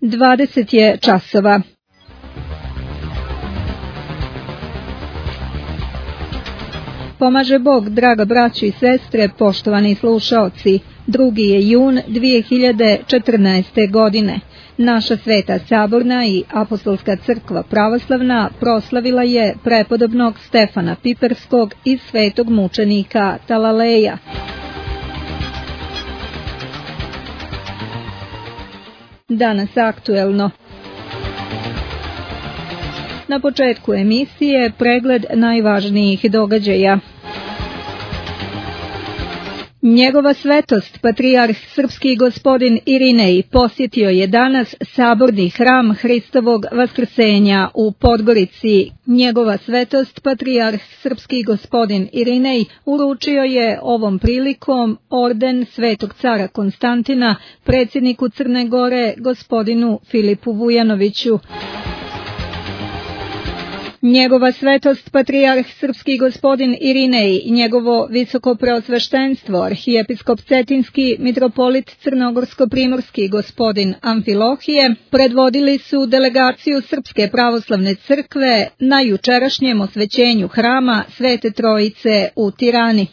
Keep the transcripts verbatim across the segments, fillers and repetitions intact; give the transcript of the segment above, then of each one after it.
dvadeset je časova. Pomaže Bog, draga braćo i sestre, poštovani slušaoci. drugi je jun dvije hiljade četrnaeste. godine. Naša Sveta Saborna i Apostolska crkva pravoslavna proslavila je prepodobnog Stefana Piperskog i svetog mučenika Talaleja. Danas aktuelno. Na početku emisije pregled najvažnijih događaja. Njegova svetost, patrijarh srpski gospodin Irinej, posjetio je danas saborni hram Hristovog vaskrsenja u Podgorici. Njegova svetost, patrijarh srpski gospodin Irinej, uručio je ovom prilikom orden Svetog cara Konstantina predsjedniku Crne Gore, gospodinu Filipu Vujanoviću. Njegova svetost, patrijarh srpski gospodin Irinej i njegovo visoko preosveštenstvo, arhijepiskop Cetinski, mitropolit crnogorsko-primorski gospodin Amfilohije, predvodili su delegaciju Srpske pravoslavne crkve na jučerašnjem osvećenju hrama Svete Trojice u Tirani.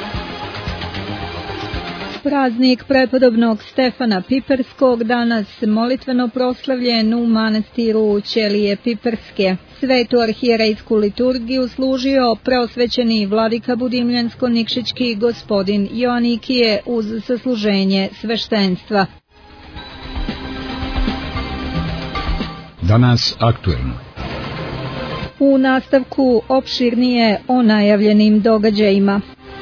Praznik prepodobnog Stefana Piperskog danas molitveno proslavljen u manastiru Ćelije Piperske. Svetu arhijerejsku liturgiju služio preosvećeni vladika budimljansko-nikšićki gospodin Joanikije uz sasluženje sveštenstva. Danas aktuelno. U nastavku opširnije o najavljenim događajima.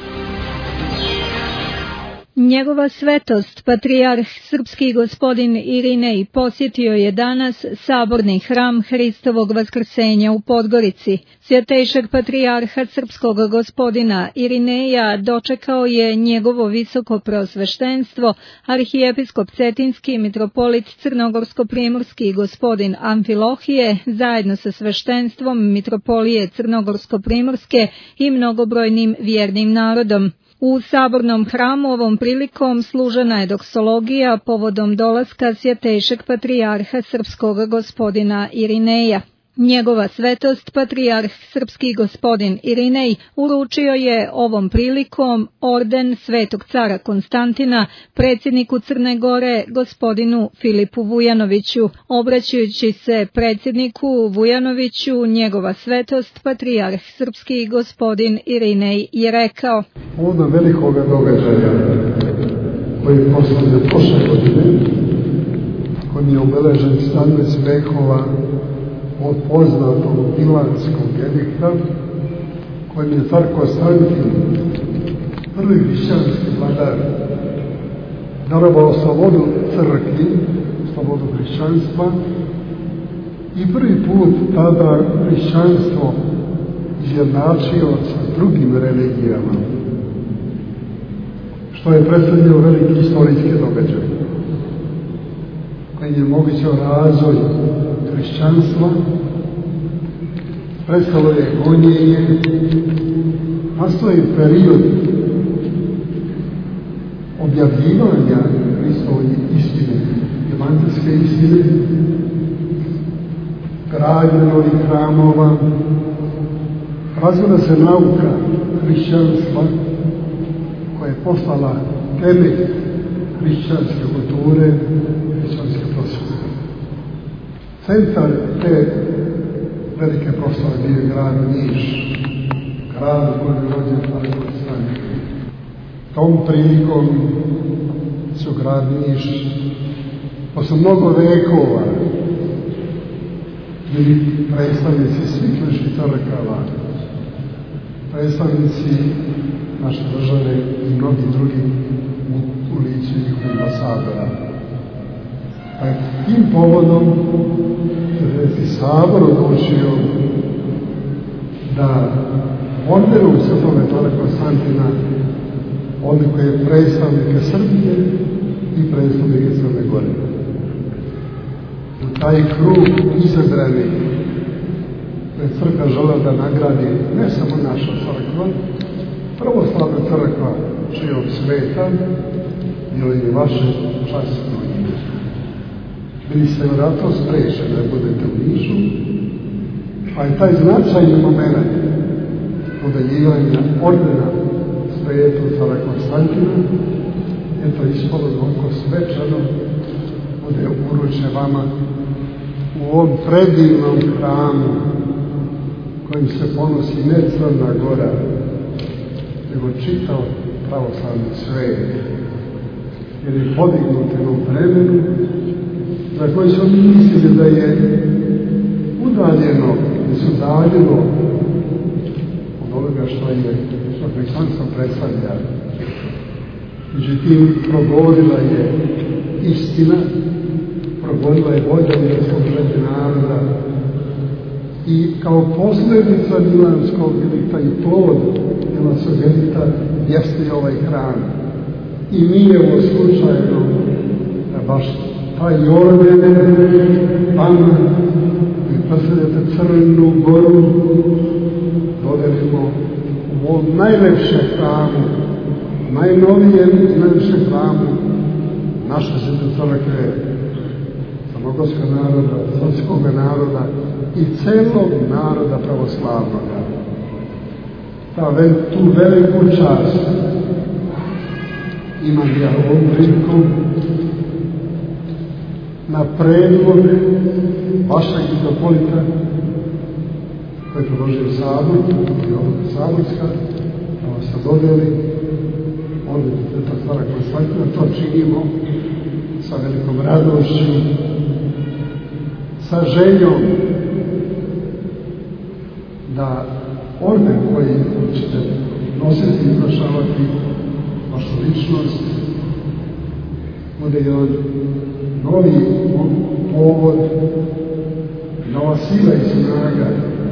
Njegova svetost, patrijarh srpski gospodin Irinej, posjetio je danas saborni hram Hristovog vaskrsenja u Podgorici. Svjetejšeg patrijarha srpskog gospodina Irineja dočekao je njegovo visoko preosveštenstvo, arhijepiskop Cetinski, mitropolit crnogorsko-primorski gospodin Amfilohije, zajedno sa sveštenstvom mitropolije crnogorsko-primorske i mnogobrojnim vjernim narodom. U sabornom hramu ovom prilikom služena je doksologija povodom dolaska svjetejšeg patrijarha srpskog gospodina Irineja. Njegova svetost, patrijarh srpski gospodin Irinej, uručio je ovom prilikom orden Svetog cara Konstantina predsjedniku Crne Gore, gospodinu Filipu Vujanoviću. Obraćajući se predsjedniku Vujanoviću, njegova svetost, patrijarh srpski gospodin Irinej je rekao: Povodom velikoga događaja koji proslavlja prošle godine, kojim je obeležen sedamnaest vekova od poznatog Milanskog edikta, kojim je car Konstantin, prvi hrišćanski vladar, darovao slobodu crkvi, slobodu hrišćanstva, i prvi put tada hrišćanstvo izjednačio sa drugim religijama, što je predstavljao veliki istorijski događaj, koji je mogućao razvoj hrišćanstva, prestalo je gonjenje, nastao je period objavljivanja Hristove istine, evanđelske istine, gradnje novih hramova, razvila se nauka hrišćanstva koja je postala temelj hrišćanske kulture, hrišćanske prosvete. Centar te velike proslave bio je grad Niš, grad u kojem je rođen Aleksandar Konstantin. Tom prilikom su grad Niš posle mnogo vekova bili predstavnici svih naših crkava, predstavnici naše države i mnogi drugi u licu njihovih ambasadora. Pa je tim povodom Sveti sabor odlučio da ordenom Svetog cara Konstantina odlikuje predstavnike Srbije i predstavnike Crne Gore. U taj krug izabrani je crkva žela da nagradi ne samo naša crkva, pravoslavna crkva čijom smeta ili je vaše časno ime. bili ste vratno sprečeni da budete u Nišu, a i taj značajni moment podeljivanja ordena svetu cara Konstantina, eto ispalo oko svečano bude uručen vama u ovom predivnom hramu kojim se ponosi ne Crna Gora, nego čitav pravoslavni svet, jer je podignut u jednom vremenu za koji su oni mislili da je udaljeno, da su udaljeno od onoga što je što hrišćanstvo predstavlja. Međutim, progovorila je istina, progovorila je volja i oslobođenje naroda i kao posljedica Milanskog edikta i plod Milanskog edikta jeste i ovaj hram. I nije ovo slučajno da baš taj orden vama koji predstavljate Crnu Goru dodelimo u ovom najlepšem hramu, najnovijem i najlepšem hramu naše Svete crkve, crnogorskog naroda, srpskog naroda i celog naroda pravoslavnog. Ta, tu veliku čast imam ja ovom prilikom na predlog vašeg mitropolita koji je predložio Sabor i odluka Saborska, da vas se dodeli odluku Sveta cara Konstantina. To činimo sa velikom radošću, sa željom da orden koji ćete nositi i izvršavati vašu ličnost bude jedan novi povod, nova sila i snaga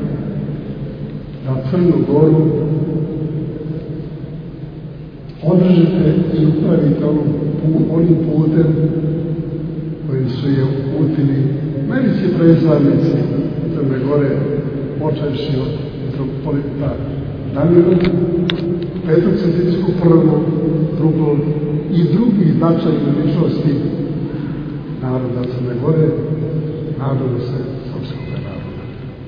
da Crnu Goru održite i upravite onim putem kojim su je uputili najveći predstavnici Crne Gore, počevši od mitropolita Damira, Petru Cetinskog prvog, drugog i drugih značajnih ličnosti naroda Crne Gore, naroda se srpskog naroda.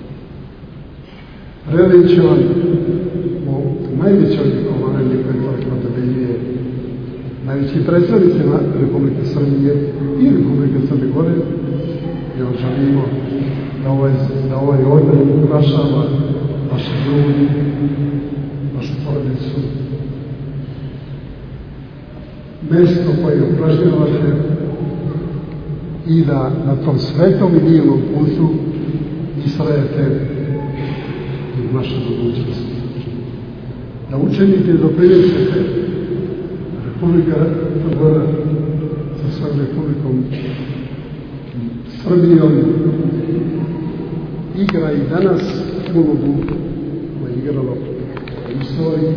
Predajući vam o najvećoj odlikovanju koje crkva dodeljuje najveći predstavnici Republike Srbije i Republike Crne Gore, jer želimo da ovaj, da ovaj orden ukrašava vaše ljudi, vašu porodicu, mesto koje upražnjavate i da na tom svetom i divnom putu istrajete u naše budućnosti. Da učinite i doprinesete Republika Crna sa svojom Republikom Srbijom igra i danas ulogu koja je igrala u istoriji,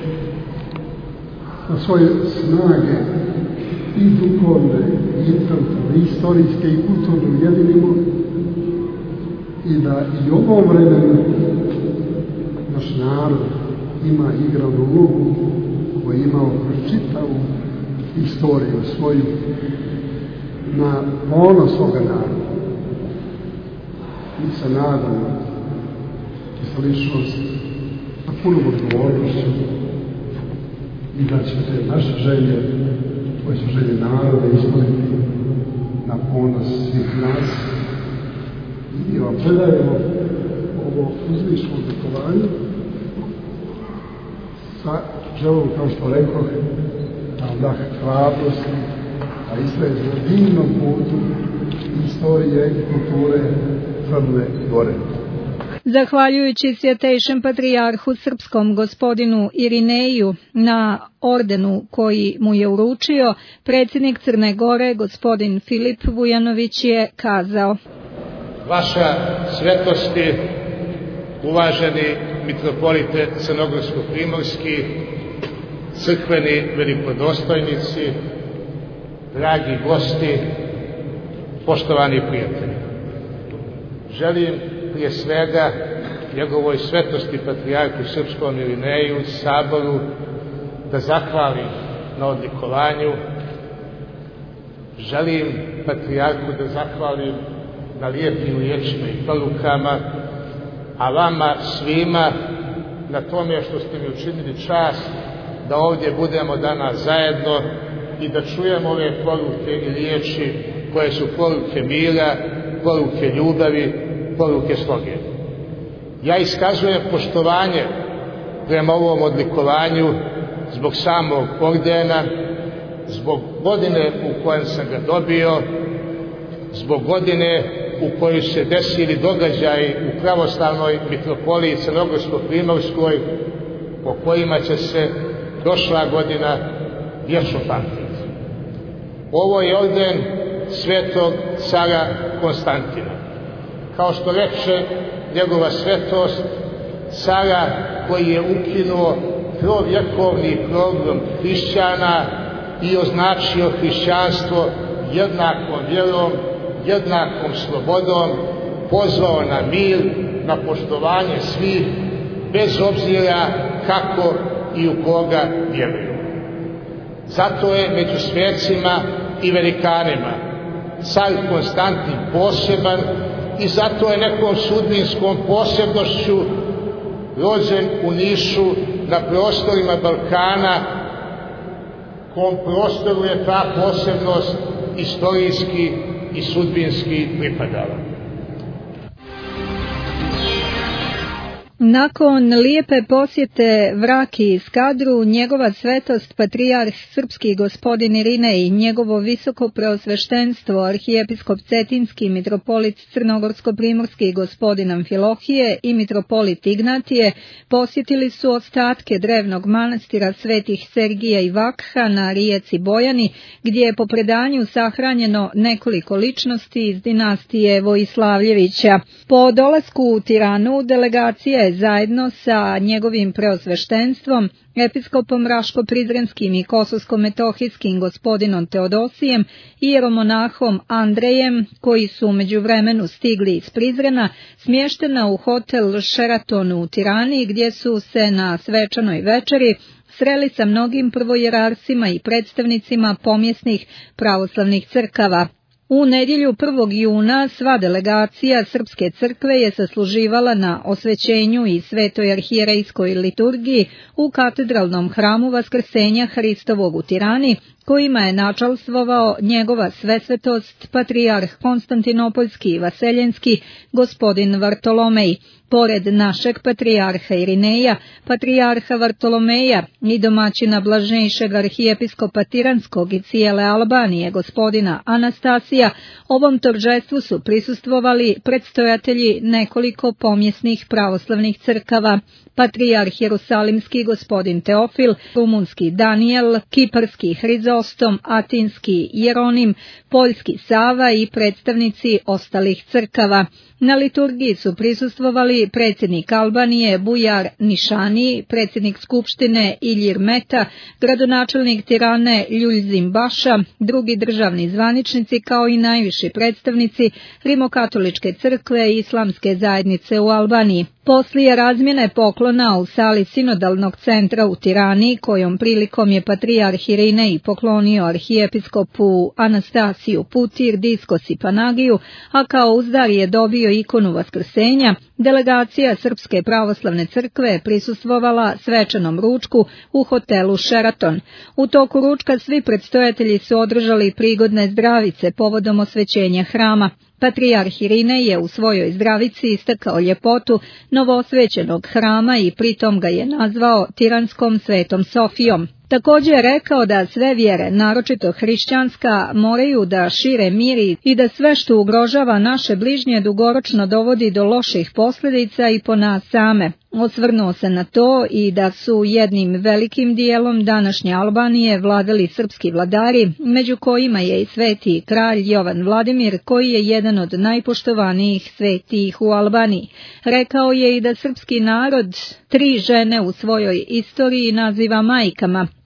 na svoje snage i duhovne, i intelektualne, istorijske i kulturne ujedinimo i da i u ovom vremenu naš narod ima igranu ulogu koju je imao kroz čitavu istoriju svoju na ponos svoga naroda. Mi se nadamo i sa ličnost na punom odgovornošću i da ćete naše želje, koje su želje naroda, ispuniti na ponos svih nas. I vam predajemo ovo uzvišno odlikovanje sa želom, kao što rekoh, da vam da hrabrosti, a isto je na divnom putu istorije i kulture Crne Gore. Zahvaljujući svjetejšem patrijarhu srpskom gospodinu Irineju na ordenu koji mu je uručio, predsjednik Crne Gore gospodin Filip Vujanović je kazao: Vaša svetosti, uvaženi mitropolite crnogorsko-primorski, crkveni velikodostojnici, dragi gosti, poštovani prijatelji. Želim prije svega njegovoj svetosti patrijarhu srpskom Irineju, Saboru, da zahvalim na odlikovanju želim patrijarhu da zahvalim na lijepim riječima i porukama, a vama svima na tome što ste mi učinili čast da ovdje budemo danas zajedno i da čujemo ove poruke i riječi koje su poruke mira, poruke ljubavi, poruke sloge. Ja iskazujem poštovanje prema ovom odlikovanju zbog samog ordena, zbog godine u kojem sam ga dobio, zbog godine u kojoj se desili događaji u pravoslavnoj mitropoliji Crnogorsko-Primorskoj, po kojima će se prošla godina vječno pamtiti. Ovo je orden svetog cara Konstantina. Kao što reče njegova svetost, cara koji je ukinuo trovjekovni program hrišćana i označio hrišćanstvo jednakom vjerom, jednakom slobodom, pozvao na mir, na poštovanje svih, bez obzira kako i u koga vjeruju. Zato je među svecima i velikanima car Konstantin poseban i zato je nekom sudbinskom posebnošću rođen u Nišu na prostorima Balkana, kom prostoru je ta posebnost istorijski i sudbinski pripadala. Nakon lijepe posjete Vraki i Skadru, njegova svetost patrijarh srpski gospodin Irinej, njegovo visoko preosveštenstvo arhijepiskop Cetinski, mitropolit Crnogorsko-Primorski gospodin Amfilohije i mitropolit Ignatije posjetili su ostatke drevnog manastira svetih Sergija i Vakha na rijeci Bojani, gdje je po predanju sahranjeno nekoliko ličnosti iz dinastije Vojislavljevića. Po dolasku u Tiranu delegacija je zajedno sa njegovim preosveštenstvom, episkopom Raško-Prizrenskim i Kosovsko-Metohijskim gospodinom Teodosijem i jeromonahom Andrejem, koji su u međuvremenu stigli iz Prizrena, smještena u hotel Sheraton u Tirani, gdje su se na svečanoj večeri sreli sa mnogim prvojerarsima i predstavnicima pomjesnih pravoslavnih crkava. U nedjelju prvog juna sva delegacija Srpske crkve je sasluživala na osvećenju i svetoj arhijerejskoj liturgiji u katedralnom hramu Vaskrsenja Hristovog u Tirani, kojima je načalstvovao njegova svesvetost patrijarh Konstantinopoljski i Vaseljenski gospodin Vartolomej. Pored našeg patrijarha Irineja, patrijarha Vartolomeja i domaćina blaženjšeg arhijepiskopa Tiranskog i cijele Albanije gospodina Anastasija, ovom торжеству su prisustvovali predstojatelji nekoliko pomjesnih pravoslavnih crkava, patrijarh Jerusalimski gospodin Teofil, rumunski Danijel, kiparski Hrizostom, atinski Jeronim, poljski Sava i predstavnici ostalih crkava. Na liturgiji su prisustvovali predsjednik Albanije Bujar Nišani, predsjednik Skupštine Iljir Meta, gradonačelnik Tirane Ljuljzim Baša, drugi državni zvaničnici kao i najviši predstavnici Rimokatoličke crkve i Islamske zajednice u Albaniji. Poslije razmjene poklona u sali sinodalnog centra u Tirani, kojom prilikom je patrijarh Irinej poklonio arhijepiskopu Anastasiju Putir, Diskos i Panagiju, a kao uzdar je dobio ikonu Vaskrsenja, delegacija Srpske pravoslavne crkve prisustvovala svečanom ručku u hotelu Sheraton. U toku ručka svi predstojatelji su održali prigodne zdravice povodom osvećenja hrama. Patrijarh Irinej je u svojoj zdravici istakao ljepotu novoosvećenog hrama i pritom ga je nazvao Tiranskom Svetom Sofijom. Također je rekao da sve vjere, naročito hrišćanska, moraju da šire mir i da sve što ugrožava naše bližnje dugoročno dovodi do loših posljedica i po nas same. Osvrnuo se na to i da su jednim velikim dijelom današnje Albanije vladali srpski vladari, među kojima je i sveti kralj Jovan Vladimir, koji je jedan od najpoštovanijih svetih u Albaniji. Rekao je i da srpski narod tri žene u svojoj istoriji naziva majkama,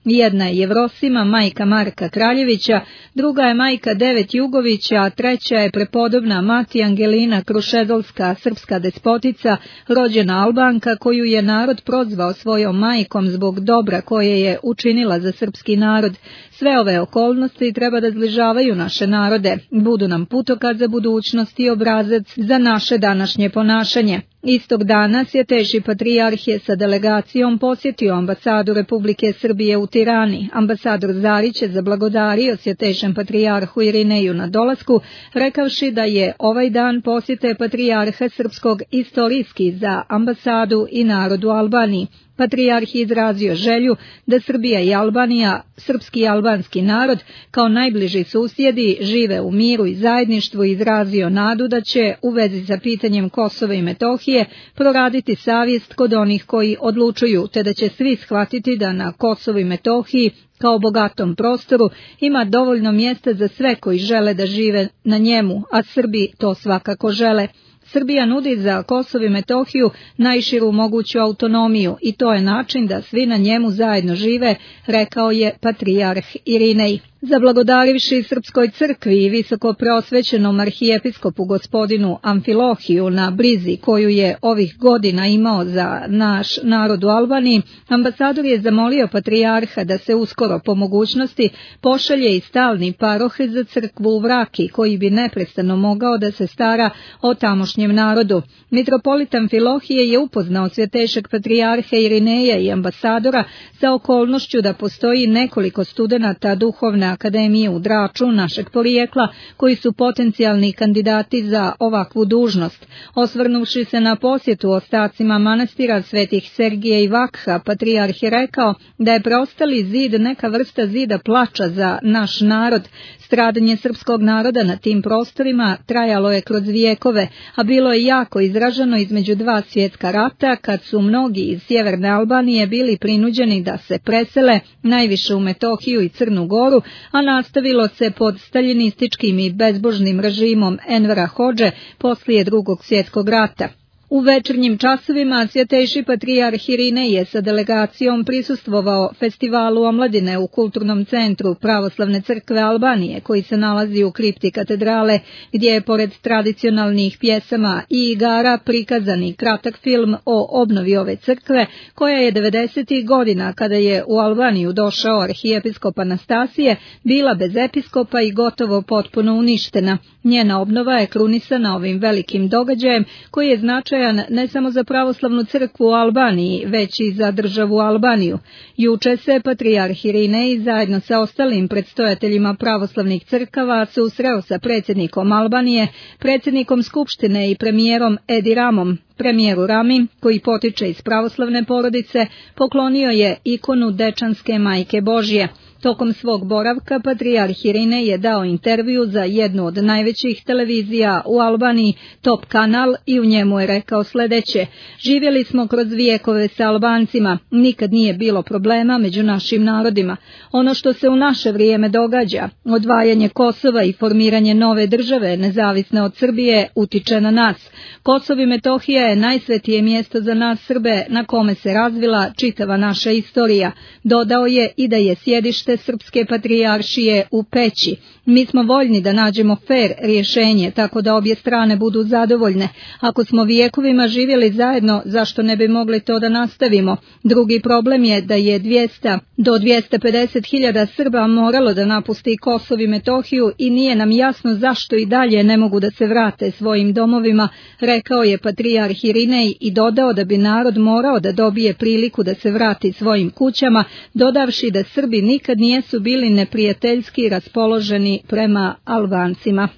Jedna je Jevrosima, majka Marka Kraljevića, druga je majka Devet Jugovića, a treća je prepodobna mati Angelina Krušedolska, srpska despotica, rođena Albanka, koju je narod prozvao svojom majkom zbog dobra koje je učinila za srpski narod. Sve ove okolnosti treba da zbližavaju naše narode, budu nam putokaz za budućnost i obrazac za naše današnje ponašanje. Istog dana Svjetejši patrijarh je sa delegacijom posjetio ambasadu Republike Srbije u Tirani. Ambasador Zarić je zablagodario Svjetejšem patrijarhu Irineju na dolasku, rekavši da je ovaj dan posjete patrijarha srpskog istorijski za ambasadu i narod u Albaniji. Patrijarh je izrazio želju da Srbija i Albanija, srpski i albanski narod, kao najbliži susjedi, žive u miru i zajedništvu i izrazio nadu da će u vezi sa pitanjem Kosova i Metohije proraditi savjest kod onih koji odlučuju, te da će svi shvatiti da na Kosovu i Metohiji kao bogatom prostoru ima dovoljno mjesta za sve koji žele da žive na njemu, a Srbi to svakako žele. Srbija nudi za Kosovo i Metohiju najširu moguću autonomiju i to je način da svi na njemu zajedno žive, rekao je patrijarh Irinej. Zablagodarivši Srpskoj crkvi i visoko preosvećenom arhijepiskopu gospodinu Amfilohiju na brizi koju je ovih godina imao za naš narod u Albaniji, ambasador je zamolio patrijarha da se uskoro po mogućnosti pošalje i stalni paroh za crkvu u Vraki, koji bi neprestano mogao da se stara o tamošnjem narodu. Mitropolit Amfilohije je upoznao Svjetejšeg patrijarha Irineja i ambasadora sa okolnošću da postoji nekoliko studenata duhovne akademije u Draču našeg porijekla koji su potencijalni kandidati za ovakvu dužnost. Osvrnuvši se na posjetu ostacima manastira svetih Sergija i Vakha, patrijarh je rekao da je preostali zid neka vrsta zida plača za naš narod. Stradanje srpskog naroda na tim prostorima trajalo je kroz vijekove, a bilo je jako izraženo između dva svjetska rata, kad su mnogi iz sjeverne Albanije bili prinuđeni da se presele, najviše u Metohiju i Crnu Goru, a nastavilo se pod staljinističkim i bezbožnim režimom Envera Hodže poslije drugog svjetskog rata. U večernjim časovima Svjetejši patrijarh Irinej je sa delegacijom prisustvovao festivalu omladine u Kulturnom centru Pravoslavne crkve Albanije, koji se nalazi u kripti katedrale, gdje je pored tradicionalnih pjesama i igara prikazani kratak film o obnovi ove crkve, koja je devedesetih godina, kada je u Albaniju došao arhijepiskop Anastasije, bila bez episkopa i gotovo potpuno uništena. Njena obnova je krunisana ovim velikim događajem, koji je značajan ne samo za pravoslavnu crkvu u Albaniji, već i za državu Albaniju. Juče se patrijarh Irinej zajedno sa ostalim predstojateljima pravoslavnih crkava susreo sa predsjednikom Albanije, predsjednikom Skupštine i premijerom Edi Ramom. Premijeru Rami, koji potiče iz pravoslavne porodice, poklonio je ikonu Dečanske Majke Božje. Tokom svog boravka patrijarh Irinej je dao intervju za jednu od najvećih televizija u Albaniji, Top kanal, i u njemu je rekao sljedeće: živjeli smo kroz vijekove sa Albancima, nikad nije bilo problema među našim narodima. Ono što se u naše vrijeme događa, odvajanje Kosova i formiranje nove države nezavisne od Srbije, utiče na nas. Kosovo i Metohija je najsvetije mjesto za nas Srbe, na kome se razvila čitava naša istorija. Dodao je i da je sjedište Srpske patrijaršije u Peći. Mi smo voljni da nađemo fer rješenje, tako da obje strane budu zadovoljne. Ako smo vijekovima živjeli zajedno, zašto ne bi mogli to da nastavimo? Drugi problem je da je dvjesto do dvjesto pedeset hiljada Srba moralo da napusti Kosovo i Metohiju i nije nam jasno zašto i dalje ne mogu da se vrate svojim domovima, rekao je patrijarh Irinej i dodao da bi narod morao da dobije priliku da se vrati svojim kućama, dodavši da Srbi nikad nijesu bili neprijateljski raspoloženi prema Albancima.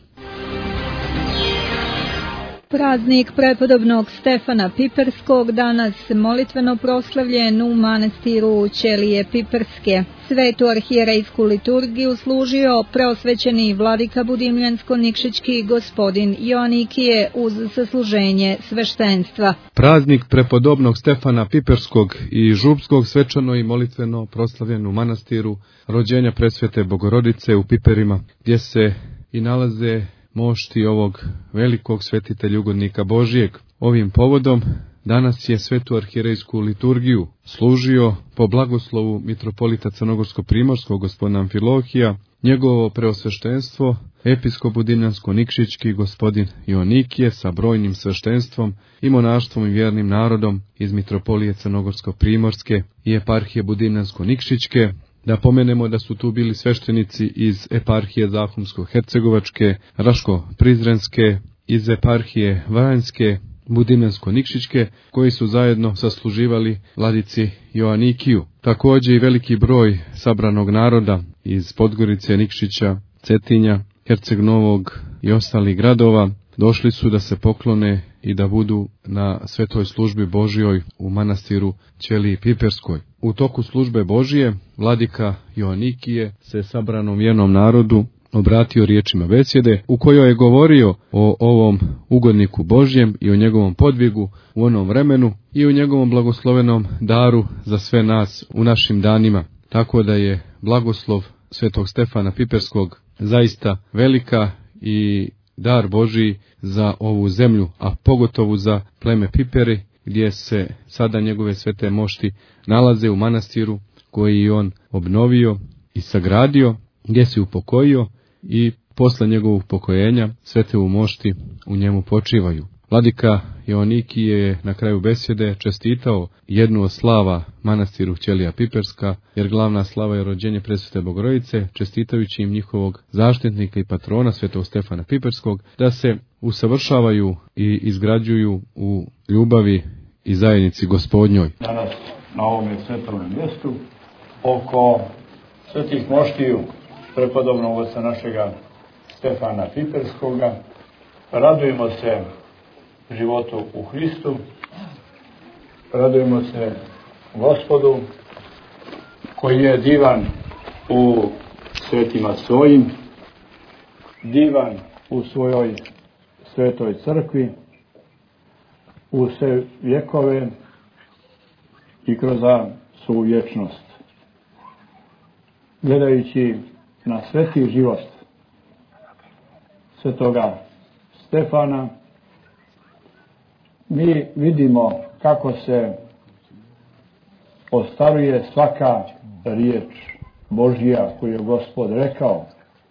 Praznik prepodobnog Stefana Piperskog danas molitveno proslavljen u manastiru Ćelije Piperske. Svetu arhijerejsku liturgiju služio preosvećeni vladika Budimljansko-Nikšićki gospodin Joanikije uz sasluženje sveštenstva. Praznik prepodobnog Stefana Piperskog i Župskog svečano i molitveno proslavljen u manastiru rođenja presvete Bogorodice u Piperima, gdje se i nalaze mošti ovog velikog svetitelja ugodnika Božijeg. Ovim povodom danas je svetu arhijerejsku liturgiju služio po blagoslovu mitropolita Crnogorsko-primorskog gospodina Amfilohija, njegovo preosveštenstvo, episkop Budimljansko-Nikšićki gospodin Joanikije sa brojnim sveštenstvom i monaštvom i vjernim narodom iz mitropolije Crnogorsko-primorske i eparhije Budimljansko-Nikšićke. Da pomenemo da su tu bili sveštenici iz eparhije Zahumsko-hercegovačke, Raško-prizrenske, iz eparhije Vranjske, Budimljansko-Nikšićke, koji su zajedno sasluživali vladici Joanikiju. Također i veliki broj sabranog naroda iz Podgorice, Nikšića, Cetinja, Herceg Novog i ostalih gradova došli su da se poklone i da budu na svetoj službi Božjoj u manastiru Ćeliji Piperskoj. U toku službe Božije vladika Joanikije se sabranom vjernom narodu obratio riječima besjede u kojoj je govorio o ovom ugodniku Božjem i o njegovom podvigu u onom vremenu i o njegovom blagoslovenom daru za sve nas u našim danima. Tako da je blagoslov svetog Stefana Piperskog zaista velika i dar Božji za ovu zemlju, a pogotovo za pleme Piperi, gdje se sada njegove svete mošti nalaze u manastiru koji je on obnovio i sagradio, gdje se upokojio i posle njegovog upokojenja svete u mošti u njemu počivaju. Vladika Joanikije je na kraju besjede čestitao jednu od slava manastiru Ćelija Piperska, jer glavna slava je rođenje presvete Bogorodice, čestitajući im njihovog zaštitnika i patrona svetog Stefana Piperskog, da se usavršavaju i izgrađuju u ljubavi i zajednici Gospodnjoj. Danas na ovome svetom mjestu oko svetih moštiju prepodobnog oca našega Stefana Piperskoga radujemo se životu u Hristu, radujemo se Gospodu koji je divan u svetima svojim, divan u svojoj svetoj crkvi, u sve vjekove i kroz svu vječnost. Gledajući na sveti život svetoga Stefana, mi vidimo kako se ostvaruje svaka riječ Božja koju je Gospod rekao,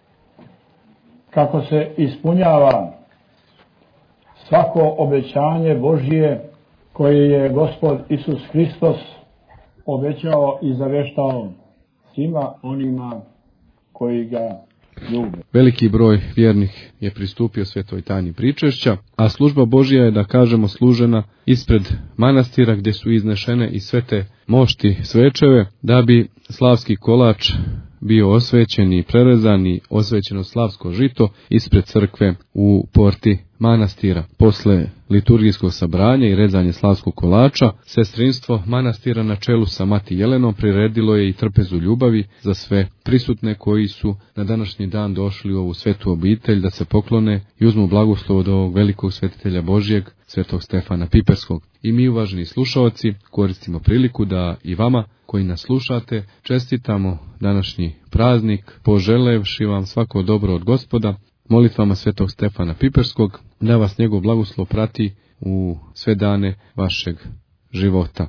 kako se ispunjava svako obećanje Božje koje je Gospod Isus Hristos obećao i zaveštao svima onima koji ga ljube. Veliki broj vjernih je pristupio svetoj tajni pričešća, a služba Božja je, da kažemo, služena ispred manastira gdje su iznešene i svete mošti svečeve, da bi slavski kolač bio osvećen i prerezan i osvećeno slavsko žito ispred crkve u porti manastira. Posle liturgijskog sabranja i rezanje slavskog kolača, sestrinstvo manastira na čelu sa Mati Jelenom priredilo je i trpezu ljubavi za sve prisutne koji su na današnji dan došli u ovu svetu obitelj da se poklone i uzmu blagoslov od ovog velikog svetitelja Božjeg, svetog Stefana Piperskog. I mi, uvaženi slušaoci, koristimo priliku da i vama koji nas slušate čestitamo današnji praznik, poželevši vam svako dobro od Gospoda, molitvama svetog Stefana Piperskog, da vas njegov blagoslov prati u sve dane vašeg života.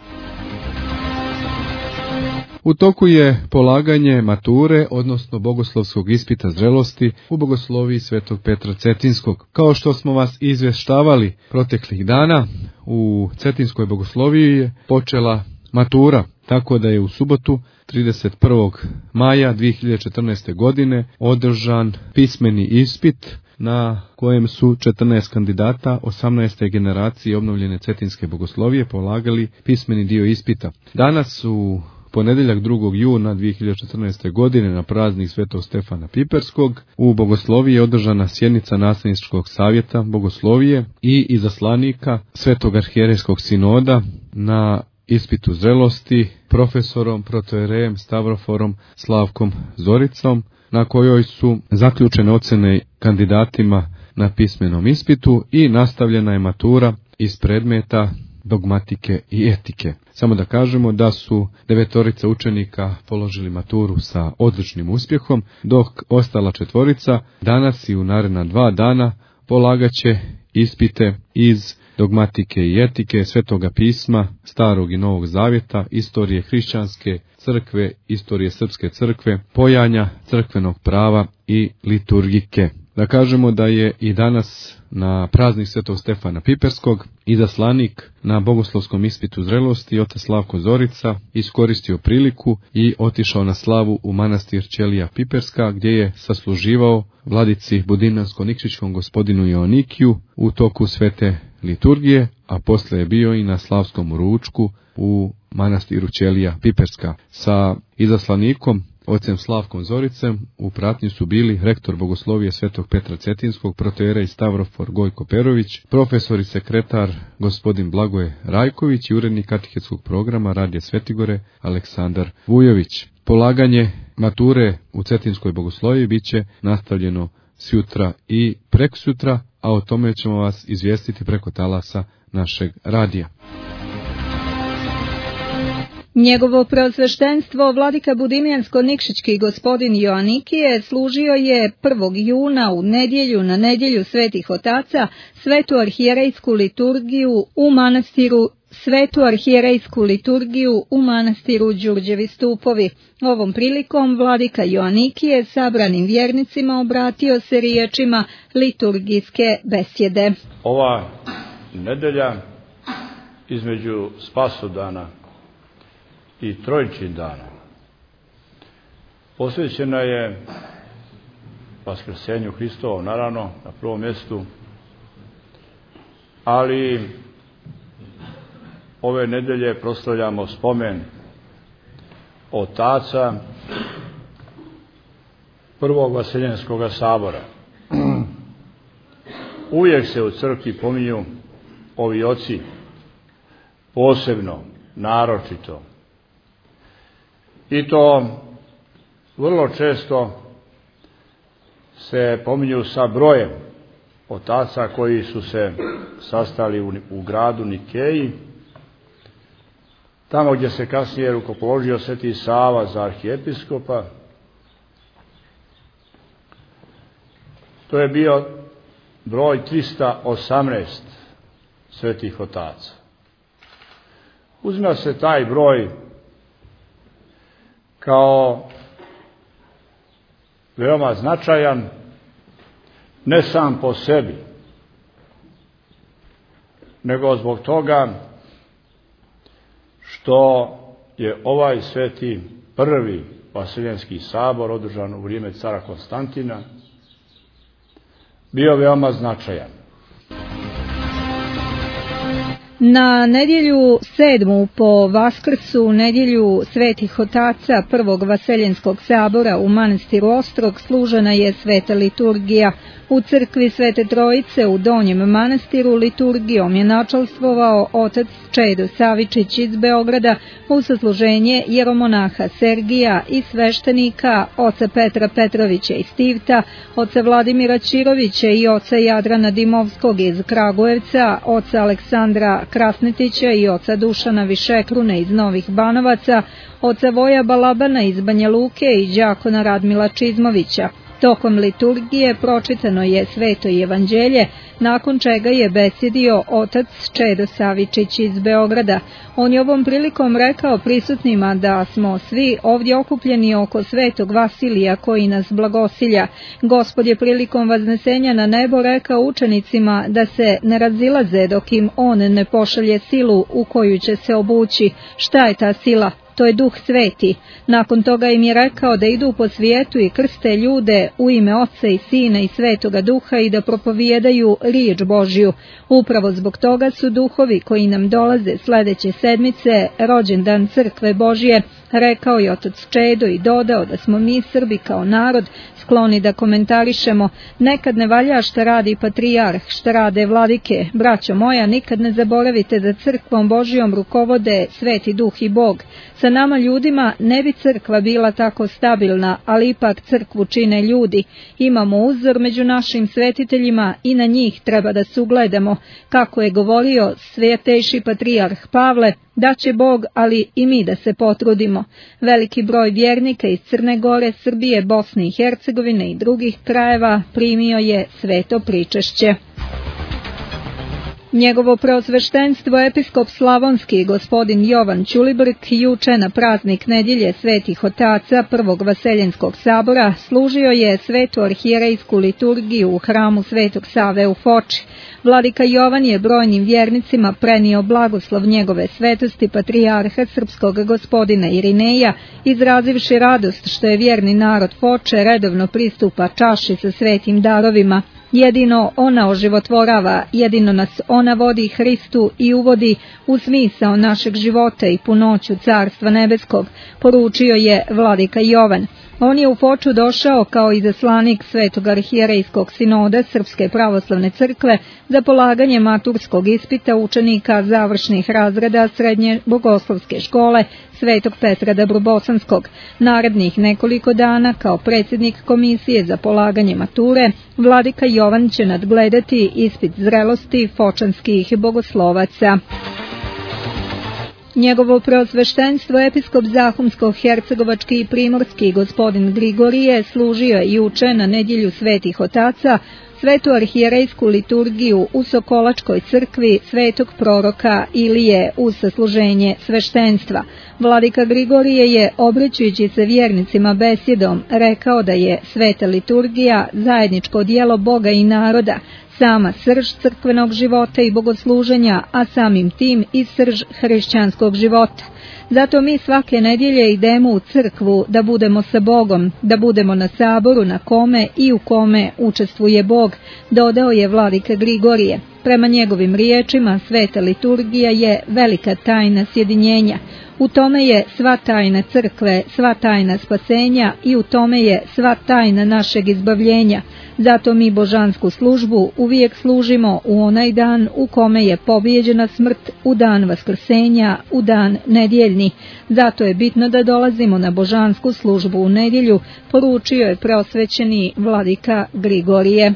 U toku je polaganje mature, odnosno bogoslovskog ispita zrelosti u bogosloviji svetog Petra Cetinskog. Kao što smo vas izvještavali proteklih dana, u Cetinskoj bogosloviji je počela matura, tako da je u subotu trideset prvog maja dvije hiljade četrnaeste. godine održan pismeni ispit na kojem su četrnaest kandidata osamnaeste generacije obnovljene Cetinske bogoslovije polagali pismeni dio ispita. Danas u ponedjeljak drugog juna dvije hiljade četrnaeste. godine na praznik svetog Stefana Piperskog u bogosloviji je održana sjednica nasljedničkog savjeta bogoslovije i izaslanika svetog arhijerejskog sinoda na ispitu zrelosti profesorom protojerejem Stavroforom Slavkom Zoricom, na kojoj su zaključene ocjene kandidatima na pismenom ispitu i nastavljena je matura iz predmeta dogmatike i etike. Samo da kažemo da su devetorica učenika položili maturu sa odličnim uspjehom, dok ostala četvorica danas i u naredna dva dana polagaće ispite iz dogmatike i etike, Svetoga pisma, Starog i Novog Zavjeta, istorije hrišćanske crkve, istorije srpske crkve, pojanja crkvenog prava i liturgike. Da kažemo da je i danas na praznik Svetog Stefana Piperskog izaslanik na bogoslovskom ispitu zrelosti otac Slavko Zorica iskoristio priliku i otišao na slavu u manastir Ćelija Piperska, gdje je sasluživao vladici Budinansko-Nikšićkom gospodinu Joanikiju u toku svete liturgije, a posle je bio i na slavskom ručku u manastiru Ćelija Piperska. Sa izaslanikom ocem Slavkom Zoricem u pratnji su bili rektor bogoslovije Svetog Petra Cetinskog, protoijerej Stavrofor Gojko Perović, profesor i sekretar gospodin Blagoje Rajković i urednik katehetskog programa Radija Svetigore Aleksandar Vujović. Polaganje mature u Cetinskoj bogosloviji bit će nastavljeno sjutra i preksutra, a o tome ćemo vas izvijestiti preko talasa našeg radija. Njegovo preosveštenstvo vladika Budimljansko-Nikšićki gospodin Joanikije služio je prvog juna u nedjelju na nedjelju svetih otaca svetu arhijerejsku liturgiju u manastiru svetu arhijerejsku liturgiju u manastiru Đurđevi Stupovi. Ovom prilikom vladika Joanikije sabranim vjernicima obratio se riječima liturgijske besjede. Ova nedelja između Spasodana i Trojičin dana posvećena je Vaskrsenju Hristovom, naravno na prvom mjestu, ali ove nedelje proslavljamo spomen otaca prvog Vaseljenskog sabora. Uvijek se u crkvi pominju ovi oci, posebno, naročito. I to vrlo često se pominju sa brojem otaca koji su se sastali u, u gradu Nikeji, tamo gdje se kasnije rukopoložio Sveti Sava za arhijepiskopa. To je bio broj trista osamnaest svetih otaca. Uzima se taj broj kao veoma značajan, ne sam po sebi, nego zbog toga što je ovaj sveti prvi Vaseljenski sabor održan u vrijeme cara Konstantina bio veoma značajan. Na nedjelju sedmu po Vaskrsu, nedjelju svetih otaca prvog Vaseljenskog sabora u manastiru Ostrog, služena je sveta liturgija. U crkvi Svete Trojice u Donjem manastiru liturgijom je načalstvovao otac Čedo Savičić iz Beograda u sasluženje jeromonaha Sergija i sveštenika oca Petra Petrovića iz Tivta, oca Vladimira Ćirovića i oca Jadrana Dimovskog iz Kragujevca, oca Aleksandra Krasnetića i oca Dušana Višekrune iz Novih Banovaca, oca Voja Balabana iz Banja Luke i đakona Radmila Čizmovića. Tokom liturgije pročitano je Sveto evanđelje, nakon čega je besjedio otac Čedo Savičić iz Beograda. On je ovom prilikom rekao prisutnima da smo svi ovdje okupljeni oko Svetog Vasilija koji nas blagosilja. Gospod je prilikom vaznesenja na nebo rekao učenicima da se ne razilaze dok im on ne pošalje silu u koju će se obući. Šta je ta sila? To je Duh Sveti. Nakon toga im je rekao da idu po svijetu i krste ljude u ime Oca i Sina i Svetoga Duha i da propovijedaju riječ Božju. Upravo zbog toga su duhovi koji nam dolaze sljedeće sedmice rođendan Crkve Božje, rekao je otac Čedo i dodao da smo mi Srbi kao narod skloni da komentarišemo. Nekad ne valja šta radi patrijarh, šta rade vladike. Braćo moja, nikad ne zaboravite da Crkvom Božjom rukovode Sveti Duh i Bog. Sa nama ljudima ne bi crkva bila tako stabilna, ali ipak crkvu čine ljudi. Imamo uzor među našim svetiteljima i na njih treba da se ugledamo. Kako je govorio svetejši patrijarh Pavle, da će Bog, ali i mi da se potrudimo. Veliki broj vjernika iz Crne Gore, Srbije, Bosne i Hercegovine i drugih krajeva primio je sveto pričešće. Njegovo preosveštenstvo episkop slavonski gospodin Jovan Ćulibrk juče na praznik nedjelje svetih otaca prvog vaseljenskog sabora služio je svetu arhijerejsku liturgiju u hramu Svetog Save u Foči. Vladika Jovan je brojnim vjernicima prenio blagoslov njegove svetosti patrijarha srpskog gospodina Irineja, izrazivši radost što je vjerni narod Foče redovno pristupa čaši sa svetim darovima. Jedino ona oživotvorava, jedino nas ona vodi Hristu i uvodi u smisao našeg života i punoću Carstva nebeskog, poručio je vladika Jovan. On je u Foču došao kao izaslanik Svetog arhijerejskog sinoda Srpske pravoslavne crkve za polaganje maturskog ispita učenika završnih razreda srednje bogoslovske škole Svetog Petra Dabrobosanskog. Narednih nekoliko dana kao predsjednik komisije za polaganje mature, vladika Jovan će nadgledati ispit zrelosti fočanskih bogoslovaca. Njegovo preosveštenstvo episkop Zahumsko-hercegovački i primorski gospodin Grigorije služio je juče na nedjelju svetih otaca svetu arhijerejsku liturgiju u Sokolačkoj crkvi svetog proroka Ilije uz sasluženje sveštenstva. Vladika Grigorije je, obraćajući se vjernicima besjedom, rekao da je sveta liturgija zajedničko djelo Boga i naroda, sama srž crkvenog života i bogosluženja, a samim tim i srž hrišćanskog života. Zato mi svake nedjelje idemo u crkvu da budemo sa Bogom, da budemo na saboru na kome i u kome učestvuje Bog, dodao je vladika Grigorije. Prema njegovim riječima, sveta liturgija je velika tajna sjedinjenja. U tome je sva tajna crkve, sva tajna spasenja i u tome je sva tajna našeg izbavljenja. Zato mi božansku službu uvijek služimo u onaj dan u kome je pobijeđena smrt, u dan vaskrsenja, u dan nedjeljni. Zato je bitno da dolazimo na božansku službu u nedjelju, poručio je preosvećeni vladika Grigorije.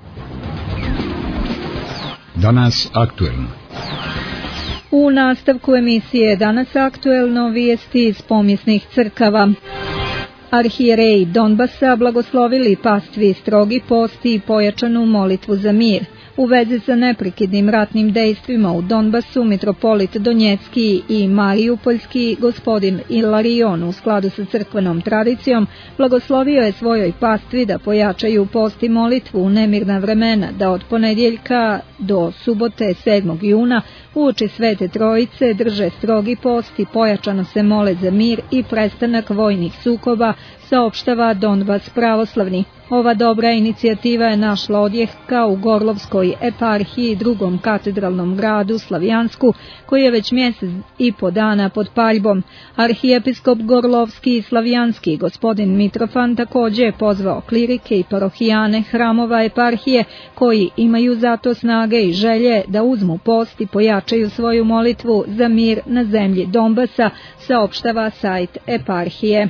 Danas aktuelno. U nastavku emisije Danas aktuelno vijesti iz pomjesnih crkava. Arhijereji Donbasa blagoslovili pastvi strogi post i pojačanu molitvu za mir. U vezi sa neprekidnim ratnim dejstvima u Donbasu, mitropolit Donjecki i Mariupoljski gospodin Ilarion u skladu sa crkvenom tradicijom blagoslovio je svojoj pastvi da pojačaju post i molitvu u nemirna vremena, da od ponedjeljka do subote sedmog juna uoči Svete Trojice drže strogi post i pojačano se mole za mir i prestanak vojnih sukoba, saopštava Donbas pravoslavni. Ova dobra inicijativa je našla odjeka u Gorlovskoj eparhiji, drugom katedralnom gradu Slavijansku, koji je već mjesec i po dana pod paljbom. Arhijepiskop Gorlovski i Slavijanski gospodin Mitrofan također je pozvao klirike i parohijane hramova eparhije koji imaju zato snage i želje da uzmu post i pojačaju svoju molitvu za mir na zemlji Donbasa, saopštava sajt eparhije.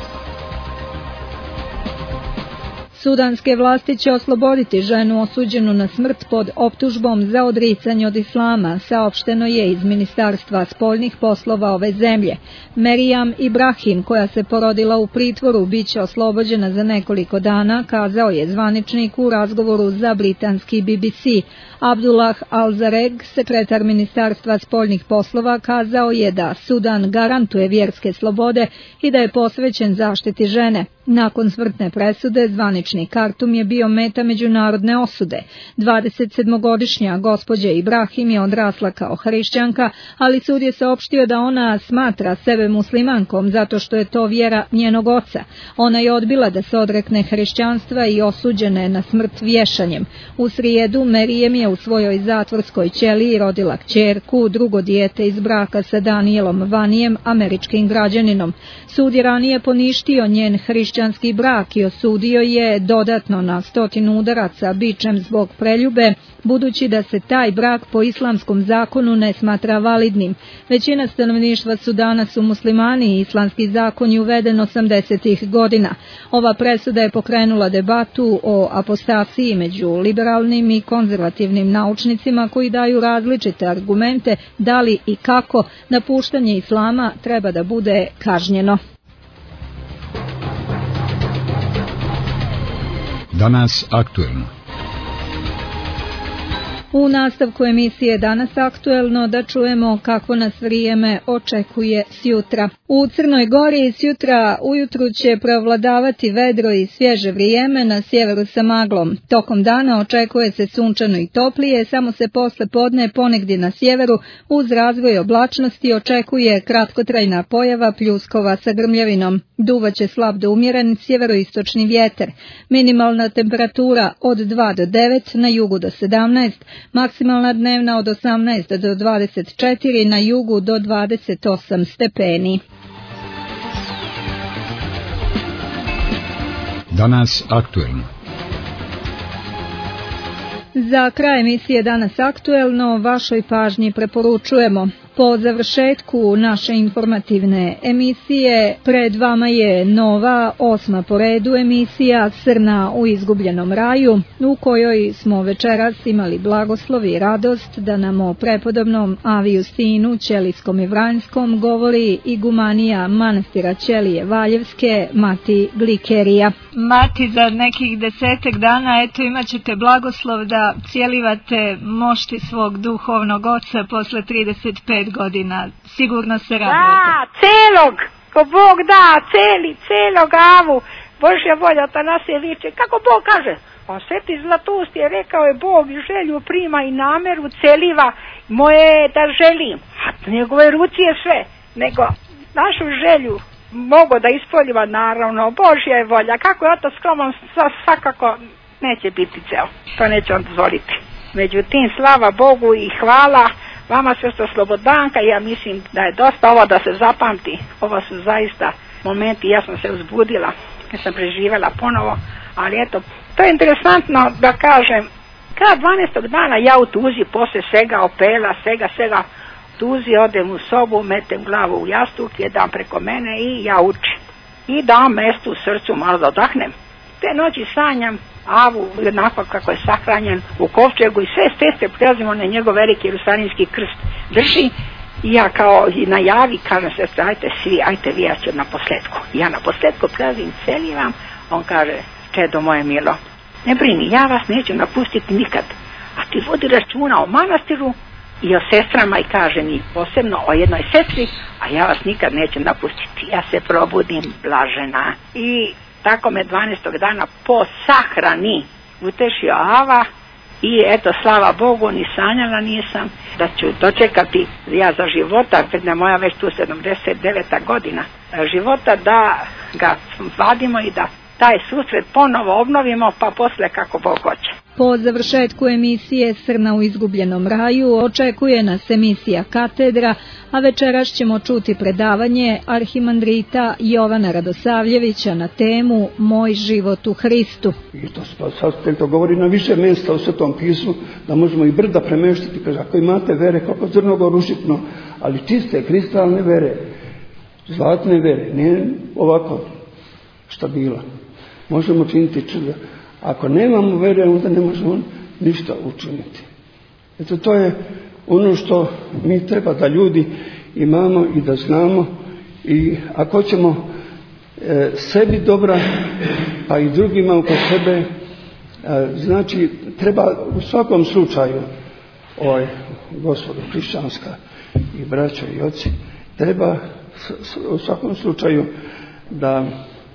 Sudanske vlasti će osloboditi ženu osuđenu na smrt pod optužbom za odricanje od islama, saopšteno je iz Ministarstva spoljnih poslova ove zemlje. Merijam Ibrahim, koja se porodila u pritvoru, bit će oslobođena za nekoliko dana, kazao je zvaničnik u razgovoru za britanski B B C. Abdullah Al-Zareg, sekretar Ministarstva spoljnih poslova, kazao je da Sudan garantuje vjerske slobode i da je posvećen zaštiti žene. Nakon smrtne presude, zvanični Kartum je bio meta međunarodne osude. dvadesetsedmogodišnja gospođa Ibrahim je odrasla kao hrišćanka, ali sud je saopštio da ona smatra sebe muslimankom zato što je to vjera njenog oca. Ona je odbila da se odrekne hrišćanstva i osuđena je na smrt vješanjem. U srijedu Merijem je u svojoj zatvorskoj ćeliji rodila kćerku, drugo dijete iz braka sa Danielom Vanijem, američkim građaninom. Sud je ranije poništio njen hrišćanski brak i osudio je dodatno na stotinu udaraca bičem zbog preljube, budući da se taj brak po islamskom zakonu ne smatra validnim. Većina stanovništva Sudana su muslimani i islamski zakon je uveden osamdesetih godina. Ova presuda je pokrenula debatu o apostasiji među liberalnim i konzervativnim naučnicima koji daju različite argumente da li i kako napuštanje islama treba da bude kažnjeno. Danas aktuelno. U nastavku emisije Danas aktuelno da čujemo kako nas vrijeme očekuje sjutra. U Crnoj Gori sjutra ujutru će preovladavati vedro i svježe vrijeme, na sjeveru sa maglom. Tokom dana očekuje se sunčano i toplije, samo se posle podne ponegdje na sjeveru uz razvoj oblačnosti očekuje kratkotrajna pojava pljuskova sa grmljavinom. Duvaće slab do umjeren sjeveroistočni vjetar. Minimalna temperatura od dva do devet, na jugu do sedamnaest, maksimalna dnevna od osamnaest do dvadeset četiri, na jugu do dvadeset osam stepeni. Danas aktuelno. Za kraj emisije Danas aktuelno vašoj pažnji preporučujemo. Po završetku naše informativne emisije pred vama je nova, osma po redu emisija Srna u izgubljenom raju, u kojoj smo večeras imali blagoslov i radost da nam o prepodobnom Avi Justinu Ćelijskom i Vranjskom govori igumanija manastira Ćelije Valjevske, Mati Glikerija. Mati, za nekih desetak dana eto imat ćete blagoslov da cijelivate mošti svog duhovnog oca posle trideset pet godina. Sigurno se radujete. Da, celog, ko Bog da, celi, celog Avu, Božja volja ta nas je viče. Kako Bog kaže? Pa Sveti Zlatoust je rekao je Bog i želju prima i nameru celiva moje je da želim. A njegove ruci je sve, nego našu želju mogu da ispoliva naravno. Božja je volja. Kako je to skroman, svakako neće biti ceo. To neće on dozvoliti. Međutim, slava Bogu i hvala vama Svesta Slobodanka, ja mislim da je dosta ovo da se zapamti. Ovo su zaista momenti, ja sam se uzbudila, ja sam preživjela ponovo, ali eto, to je interesantno da kažem, kada dvanaestog dana ja u tuzi, posle svega opela, svega, svega, tuzi odem u sobu, metem glavu u jastuk, jedan preko mene i ja učim. I dam mesto u srcu malo da odahnem. Te noći sanjam Avu, jednako kako je sahranjen u kovčegu i sve steste prelazimo na njegov veliki jerusalimski krst drži i ja kao i najavi kažem se, ajte svi, ajte vi, ja ću na posledku. Ja na posledku prelazim, celivam, on kaže, čedo moje milo, ne brini, ja vas neću napustiti nikad, a ti vodi računa o manastiru i o sestrama i kaže mi posebno o jednoj sestri, a ja vas nikad neću napustiti, ja se probudim blažena. I tako me dvanaestog dana po sahrani utešio Ava i eto, slava Bogu, ni sanjala nisam da ću dočekati ja za života, kad je moja već tu sedamdeset deveta godina života, da ga vadimo i da taj susret ponovo obnovimo, pa posle kako Bog hoće. Po završetku emisije Srna u izgubljenom raju očekuje nas emisija Katedra, a večeras ćemo čuti predavanje arhimandrita Jovana Radosavljevića na temu Moj život u Hristu. I to sad to govori na više mjesta u Svetom pismu, da možemo i brda premeštiti, kaže, ako imate vere kako crnogo rušitno, ali čiste, kristalne vere, zlatne vere, nije ovako stabila. Možemo činiti čuda. Ako nemamo vere, onda ne možemo ništa učiniti. Eto, to je ono što mi treba da ljudi imamo i da znamo. I ako ćemo e, sebi dobra, pa i drugima oko sebe, e, znači treba u svakom slučaju, oj, gospodo, hrišćanska i braćo i oci, treba u svakom slučaju da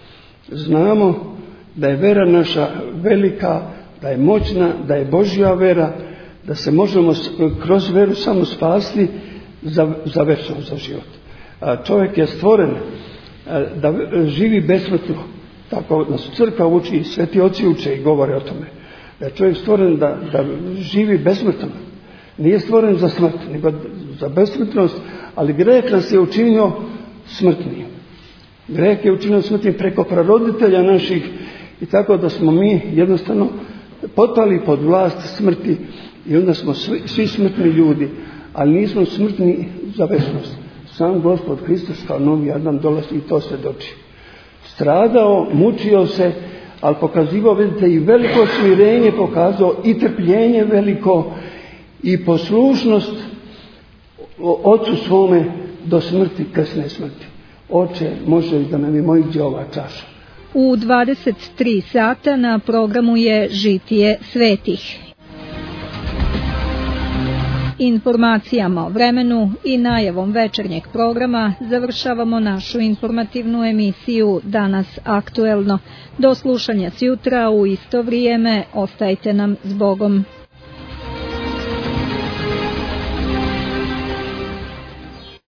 znamo da je vera naša velika, da je moćna, da je Božja vera, da se možemo kroz veru samo spasti za, za večnost, za život. A čovjek je stvoren a, da živi besmrtno. Tako nas crkva uči i sveti oci uče i govore o tome. Da je čovjek stvoren da, da živi besmrtno. Nije stvoren za smrt, nego za besmrtnost, ali greh nas je učinio smrtnim. Greh je učinio smrtnim preko praroditelja naših i tako da smo mi jednostavno potpali pod vlast smrti i onda smo svi, svi smrtni ljudi, ali nismo smrtni za večnost. Sam Gospod Hristos kao novi Adam dolazi i to svjedoči. Stradao, mučio se, ali pokazivao, vidite, i veliko smirenje pokazao, i trpljenje veliko, i poslušnost ocu svome do smrti, krsne smrti. Oče, može li da nam je moj ova čaša? U dvadeset tri sata na programu je Žitije svetih. informacijama o vremenu i najavom večernjeg programa završavamo našu informativnu emisiju Danas aktuelno. Do slušanja sjutra u isto vrijeme, ostajte nam s Bogom.